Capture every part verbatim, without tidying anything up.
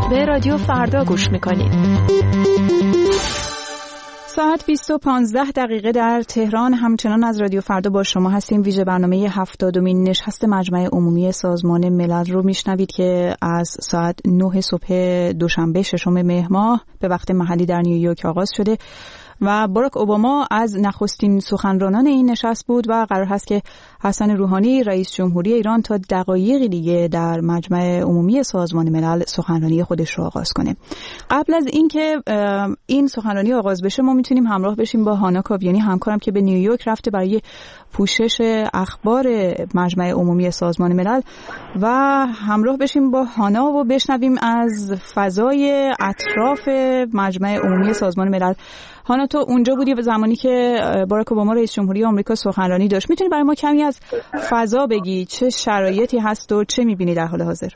به رادیو فردا گوش میکنید. ساعت بیست و پانزده دقیقه در تهران. همچنان از رادیو فردا با شما هستیم. ویژه برنامه هفتادمین نشست مجمع عمومی سازمان ملل رو میشنوید که از ساعت نه صبح دوشنبه ششم مهر ماه به وقت محلی در نیویورک آغاز شده و باراک اوباما از نخستین سخنرانان این نشست بود و قرار هست که حسن روحانی رئیس جمهوری ایران تا دقایقی دیگه در مجمع عمومی سازمان ملل سخنرانی خودش رو آغاز کنه. قبل از اینکه این سخنرانی آغاز بشه ما میتونیم همراه بشیم با هانا کاویانی همکارم که به نیویورک رفته برای پوشش اخبار مجمع عمومی سازمان ملل و همراه بشیم با هانا و بشنویم از فضای اطراف مجمع عمومی سازمان ملل. هانا تو اونجا بودی زمانی که باراک اوباما رئیس جمهوری آمریکا سخنرانی داشت. میتونی برای ما کمی از فضا بگی؟ چه شرایطی هست و چه میبینی در حال حاضر؟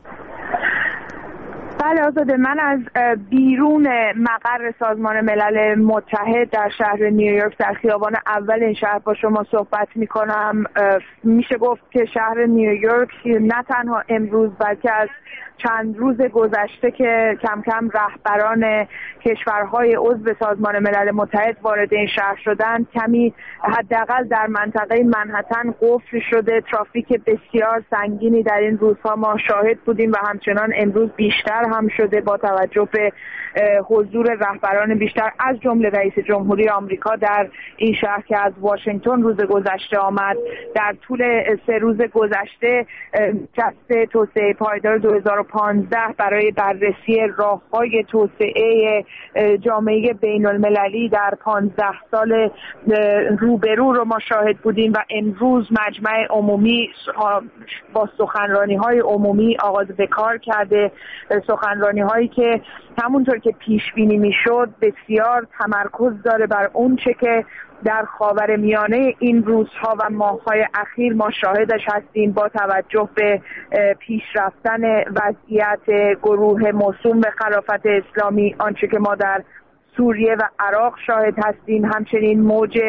بله آزاده، من از بیرون مقر سازمان ملل متحد در شهر نیویورک در خیابان اول این شهر با شما صحبت میکنم. میشه گفت که شهر نیویورک نه تنها امروز بلکه از چند روز گذشته که کم کم رهبران کشورهای عضو سازمان ملل متحد وارد این شهر شدن، کمی حداقل در منطقه منهتن قفل شده. ترافیک بسیار سنگینی در این روزها ما شاهد بودیم و همچنان امروز بیشتر هم شده با توجه به حضور رهبران بیشتر از جمله رئیس جمهوری آمریکا در این شهر که از واشنگتن روز گذشته آمد. در طول سه روز گذشته جلسه توسعه پایدار دو هزار و پانزده برای بررسی راه‌های توسعه جامعه بین‌المللی در پانزده سال روبرو رو ما شاهد بودیم و امروز مجمع عمومی با سخنرانی‌های عمومی آغاز به کار کرده. سخنرانی‌هایی که همونطور که پیش بینی میشد بسیار تمرکز داره بر اون چه که در خاورمیانه این روزها و ماه‌های اخیر ما شاهدش هستیم با توجه به پیشرفتن وضعیت گروه موسوم به خلافت اسلامی، آنچه که ما در سوریه و عراق شاهد هستیم، همچنین موج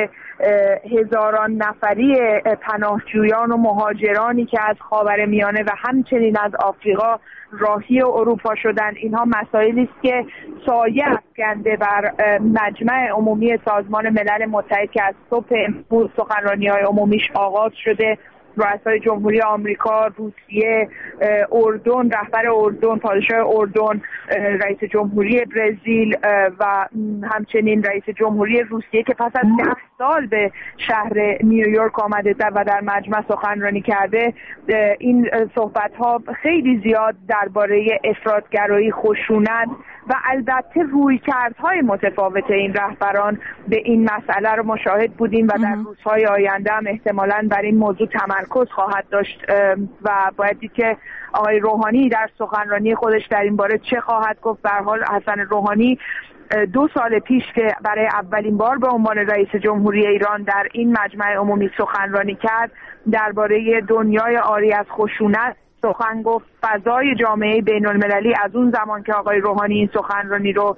هزاران نفری پناهجویان و مهاجرانی که از خاورمیانه و همچنین از آفریقا راهی اروپا شدند. اینها مسائلی است که سایه افکنده بر مجمع عمومی سازمان ملل متحد که از صبح امروز سخنرانی‌های عمومیش آغاز شده. رؤسای جمهوری آمریکا، روسیه، اردن، رهبر اردن، پادشاه اردن، رئیس جمهوری برزیل و همچنین رئیس جمهوری روسیه که پس از ده سال به شهر نیویورک آمده و در مجمع سخنرانی کرده، این صحبت‌ها خیلی زیاد درباره افراط‌گرایی، خشونت و البته رویکردهای متفاوت این رهبران به این مسئله رو مشاهد بودیم و در روزهای آینده هم احتمالاً بر این موضوع تمرکز خواهد داشت و باید دید که آقای روحانی در سخنرانی خودش در این باره چه خواهد گفت. به هر حال حسن روحانی دو سال پیش که برای اولین بار به عنوان رئیس جمهوری ایران در این مجمع عمومی سخنرانی کرد، درباره دنیای عاری از خشونت سخن گفت. فضای جامعه بین المللی از اون زمان که آقای روحانی این سخنرانی رو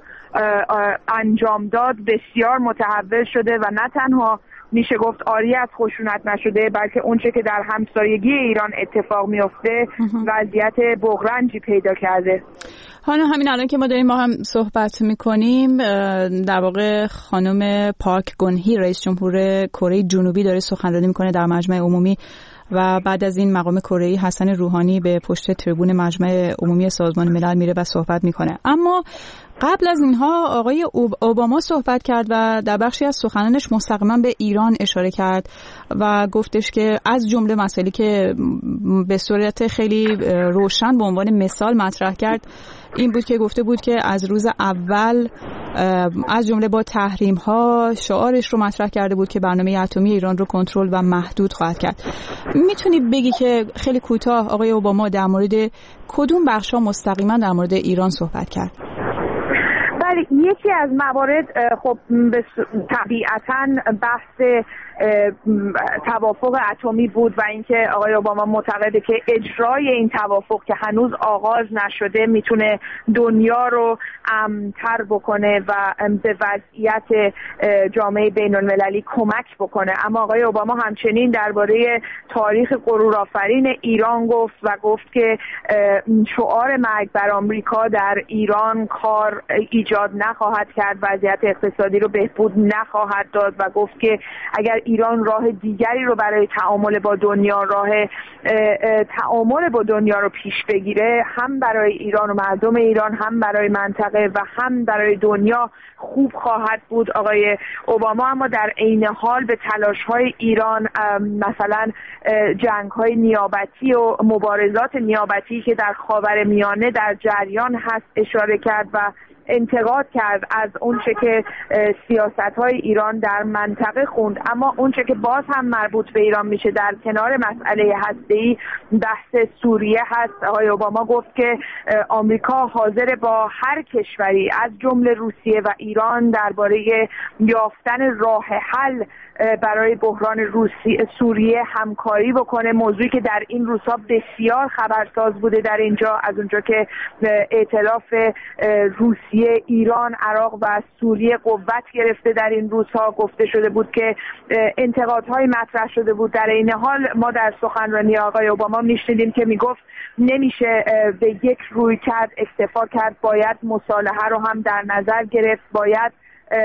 انجام داد بسیار متحول شده و نه تنها میشه گفت عاری از خشونت نشده بلکه اونچه که در همسایگی ایران اتفاق میفته وضعیت بغرنجی پیدا کرده. هانا، همین الان که ما داریم ما هم صحبت میکنیم در واقع خانم پارک گون-هی رئیس جمهور کره جنوبی داره سخنرانی میکنه در مجمع عمومی و بعد از این مقام کره‌ای حسن روحانی به پشت تریبون مجمع عمومی سازمان ملل میره و صحبت میکنه. اما قبل از اینها آقای اوباما صحبت کرد و در بخشی از سخنانش مستقیما به ایران اشاره کرد و گفتش که از جمله مسائلی که به صورت خیلی روشن به عنوان مثال مطرح کرد این بود که گفته بود که از روز اول از جمله با تحریم ها شعارش رو مطرح کرده بود که برنامه اتمی ایران رو کنترل و محدود خواهد کرد. میتونی بگی که خیلی کوتاه آقای اوباما در مورد کدوم بخش‌ها مستقیما در مورد ایران صحبت کرد؟ بله، یکی از موارد خب طبیعتاً بحث توافق اتمی بود و اینکه آقای اوباما معتقده که اجرای این توافق که هنوز آغاز نشده میتونه دنیا رو امن‌تر بکنه و به وضعیت جامعه بین‌المللی کمک بکنه. اما آقای اوباما همچنین درباره تاریخ غرورآفرین ایران گفت و گفت که شعار مرگ بر آمریکا در ایران کار ایجاد نخواهد کرد، وضعیت اقتصادی رو بهبود نخواهد داد و گفت که اگر ایران راه دیگری رو برای تعامل با دنیا راه تعامل با دنیا رو پیش بگیره، هم برای ایران و مردم ایران، هم برای منطقه و هم برای دنیا خوب خواهد بود آقای اوباما. اما در عین حال به تلاش‌های ایران، مثلا جنگ‌های نیابتی و مبارزات نیابتی که در خاورمیانه در جریان هست اشاره کرد و انتقاد کرد از اونچه که سیاست‌های ایران در منطقه خوند. اما اونچه که باز هم مربوط به ایران میشه در کنار مسئله هسته‌ای بحث سوریه هست. آقای اوباما گفت که آمریکا حاضر با هر کشوری از جمله روسیه و ایران درباره یافتن راه حل برای بحران روسی سوریه همکاری بکنه، موضوعی که در این روزها بسیار خبرساز بوده در اینجا، از اونجا که ائتلاف روسیه، ایران، عراق و سوریه قوت گرفته در این روزها. گفته شده بود که انتقادهای مطرح شده بود. در این حال ما در سخنرانی آقای اوباما میشنیدیم که میگفت نمیشه به یک رویکرد اکتفا کرد، باید مصالحه رو هم در نظر گرفت، باید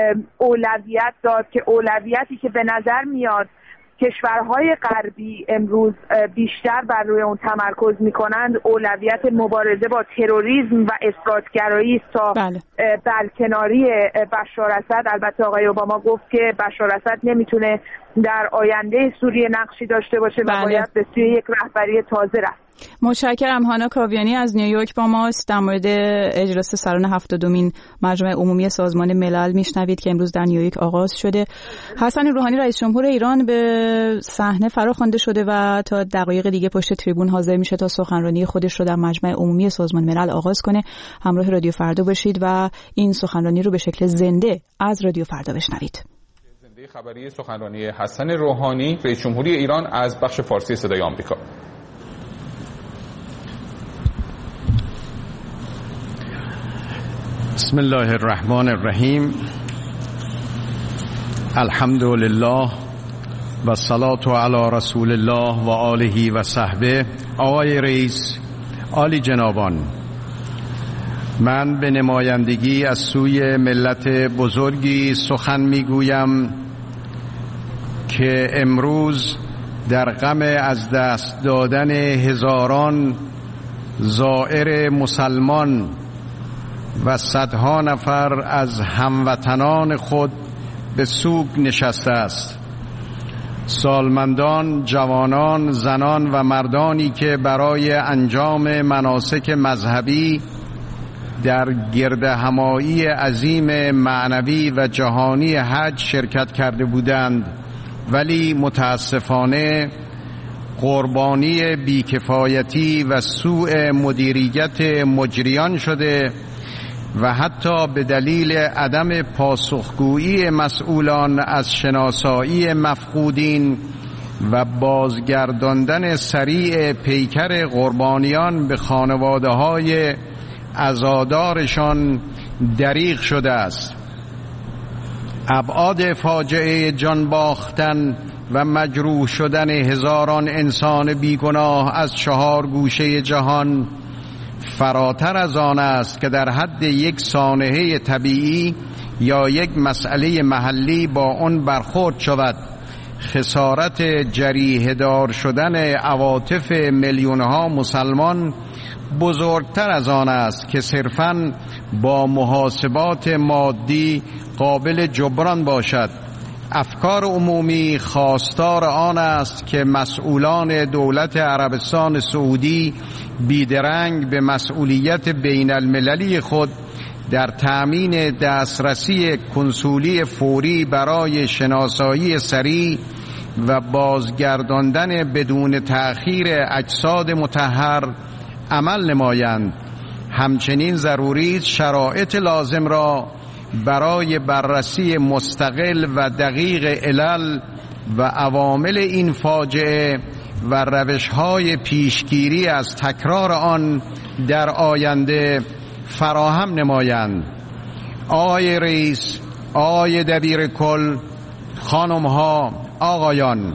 اولویت داد که اولویتی که به نظر میاد کشورهای غربی امروز بیشتر بر روی اون تمرکز میکنند اولویت مبارزه با تروریسم و افراطگرایی است تا بله. برکناری بشار اسد. البته آقای اوباما گفت که بشار اسد نمیتونه در آینده سوریه نقشی داشته باشه بله. و باید به سوی یک رهبری تازه رفت. متشکرم. هانا کاویانی از نیویورک با ماست. در مورد اجلاس سران هفتادمین مجمع عمومی سازمان ملل میشنوید که امروز در نیویورک آغاز شده. حسن روحانی رئیس جمهور ایران به صحنه فراخوانده شده و تا دقایق دیگه پشت تریبون حاضر میشه تا سخنرانی خودش رو در مجمع عمومی سازمان ملل آغاز کنه. همراه رادیو فردا باشید و این سخنرانی رو به شکل زنده از رادیو فردا بشنوید. زنده خبری سخنرانی حسن روحانی رئیس جمهوری ایران از بخش فارسی صدای آمریکا. بسم الله الرحمن الرحیم. الحمد لله و الصلاة علی رسول الله و آله و صحبه. آقای رئیس، عالی جنابان، من به نمایندگی از سوی ملت بزرگی سخن میگویم که امروز در غم از دست دادن هزاران زائر مسلمان و صدها نفر از هموطنان خود به سوگ نشسته است. سالمندان، جوانان، زنان و مردانی که برای انجام مناسک مذهبی در گردهمایی عظیم معنوی و جهانی حج شرکت کرده بودند، ولی متاسفانه قربانی بیکفایتی و سوء مدیریت مجریان شده و حتی به دلیل عدم پاسخگویی مسئولان از شناسایی مفقودین و بازگرداندن سریع پیکر قربانیان به خانواده‌های عزادارشان دریغ شده است. ابعاد فاجعه جان باختن و مجروح شدن هزاران انسان بیگناه از چهار گوشه جهان فراتر از آن است که در حد یک سانحه طبیعی یا یک مسئله محلی با آن برخورد شود. خسارت جریحه دار شدن عواطف میلیون‌ها مسلمان بزرگتر از آن است که صرفاً با محاسبات مادی قابل جبران باشد. افکار عمومی خواستار آن است که مسئولان دولت عربستان سعودی بیدرنگ به مسئولیت بین المللی خود در تأمین دسترسی کنسولی فوری برای شناسایی سریع و بازگرداندن بدون تأخیر اجساد مطهر عمل نمایند. همچنین ضروری است شرایط لازم را برای بررسی مستقل و دقیق علل و عوامل این فاجعه و روش‌های پیشگیری از تکرار آن در آینده فراهم نمایند. آقای رئیس، آقای دبیر کل، خانم‌ها، آقایان،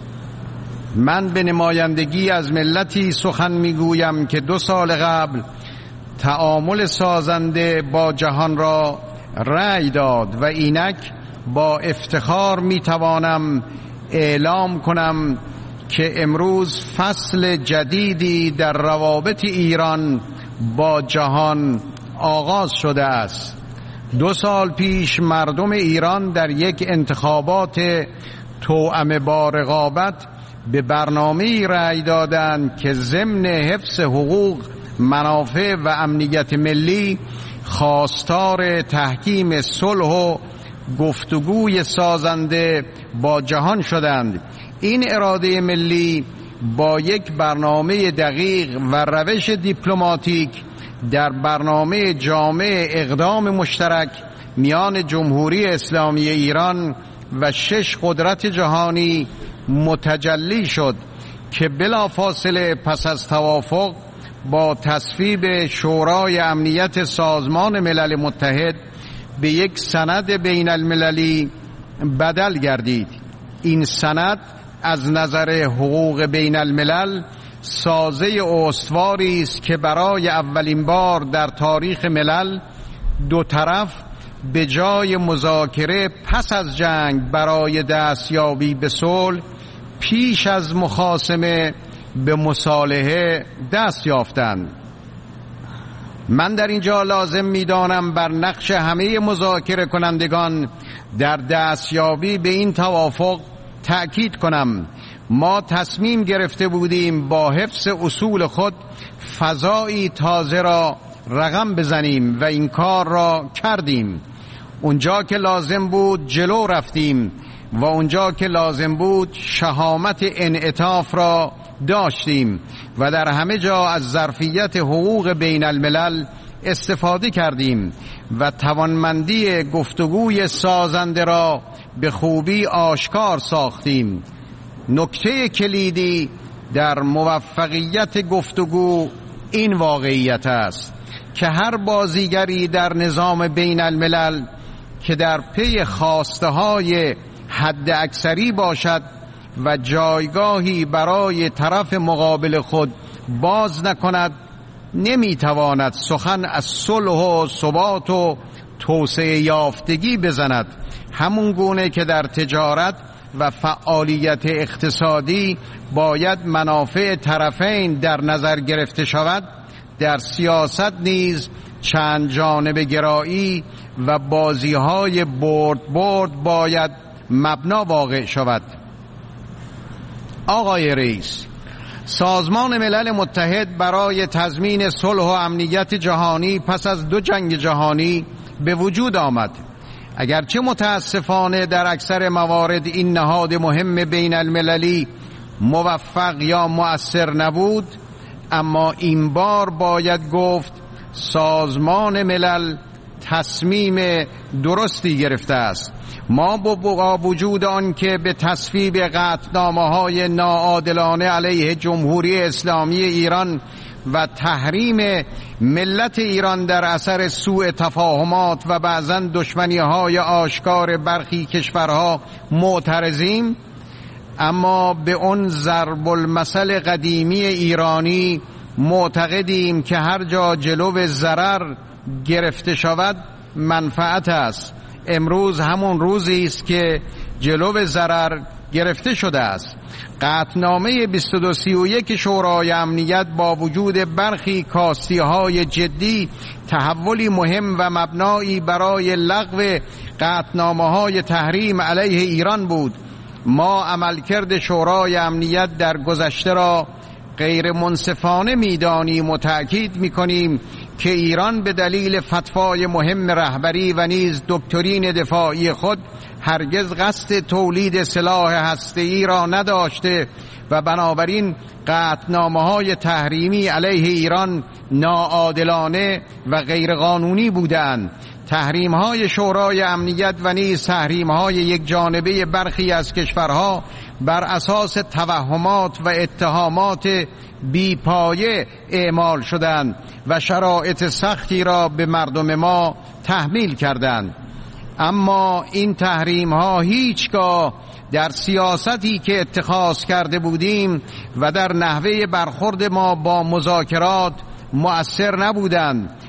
من به نمایندگی از ملتی سخن میگویم که دو سال قبل تعامل سازنده با جهان را رأی داد و اینک با افتخار میتوانم اعلام کنم که امروز فصل جدیدی در روابط ایران با جهان آغاز شده است. دو سال پیش مردم ایران در یک انتخابات توأم با رقابت به برنامه‌ای رأی دادند که ضمن حفظ حقوق، منافع و امنیت ملی خواستار تحکیم صلح و گفتگوی سازنده با جهان شدند. این اراده ملی با یک برنامه دقیق و روش دیپلماتیک در برنامه جامع اقدام مشترک میان جمهوری اسلامی ایران و شش قدرت جهانی متجلی شد که بلافاصله پس از توافق با تصویب شورای امنیت سازمان ملل متحد به یک سند بین المللی بدل گردید. این سند از نظر حقوق بین الملل سازه استواری است که برای اولین بار در تاریخ ملل دو طرف به جای مذاکره پس از جنگ برای دستیابی به صلح پیش از مخاصمه به مصالحه دست یافتند. من در اینجا لازم می‌دانم بر نقش همه مذاکره کنندگان در دستیابی به این توافق تأکید کنم. ما تصمیم گرفته بودیم با حفظ اصول خود فضایی تازه را رقم بزنیم و این کار را کردیم. اونجا که لازم بود جلو رفتیم و اونجا که لازم بود شهامت انعطاف را داشتیم و در همه جا از ظرفیت حقوق بین الملل استفاده کردیم و توانمندی گفتگوی سازنده را به خوبی آشکار ساختیم. نکته کلیدی در موفقیت گفتگو این واقعیت است که هر بازیگری در نظام بین الملل که در پی خواسته های حد اکثری باشد و جایگاهی برای طرف مقابل خود باز نکند نمیتواند سخن از صلح و ثبات و توسعه یافتگی بزند. همون گونه که در تجارت و فعالیت اقتصادی باید منافع طرفین در نظر گرفته شود، در سیاست نیز چند جانبه گرایی و بازی‌های برد برد باید مبنا واقع شود. آقای رئیس، سازمان ملل متحد برای تضمین صلح و امنیت جهانی پس از دو جنگ جهانی به وجود آمد. اگرچه متاسفانه در اکثر موارد این نهاد مهم بین المللی موفق یا مؤثر نبود، اما این بار باید گفت سازمان ملل تصمیم درستی گرفته است. ما با وجود آن که به تصویب قطعنامه‌های ناعادلانه علیه جمهوری اسلامی ایران و تحریم ملت ایران در اثر سوء تفاهمات و بعضاً دشمنی‌های آشکار برخی کشورها معترضیم، اما به اون ضرب المثل قدیمی ایرانی معتقدیم که هر جا جلو ضرر گرفته شود منفعت است. امروز همون روزی است که جلو ضرر گرفته شده است. قطعنامه بیست و دو سی و یک شورای امنیت با وجود برخی کاستی‌های جدی تحولی مهم و مبنایی برای لغو قطعنامه‌های تحریم علیه ایران بود. ما عملکرد شورای امنیت در گذشته را غیر منصفانه می‌دانیم و تأکید می‌کنیم که ایران به دلیل فتوای مهم رهبری و نیز دکترین دفاعی خود هرگز قصد تولید سلاح هسته‌ای را نداشته و بنابراین قطعنامه‌های تحریمی علیه ایران ناعادلانه و غیرقانونی بودند. تحریم‌های شورای امنیت و نیز تحریم‌های یک جانبه برخی از کشورها بر اساس توهمات و اتهامات بی‌پایه اعمال شدند و شرایط سختی را به مردم ما تحمیل کردند. اما این تحریم‌ها هیچگاه در سیاستی که اتخاذ کرده بودیم و در نحوه برخورد ما با مذاکرات مؤثر نبودند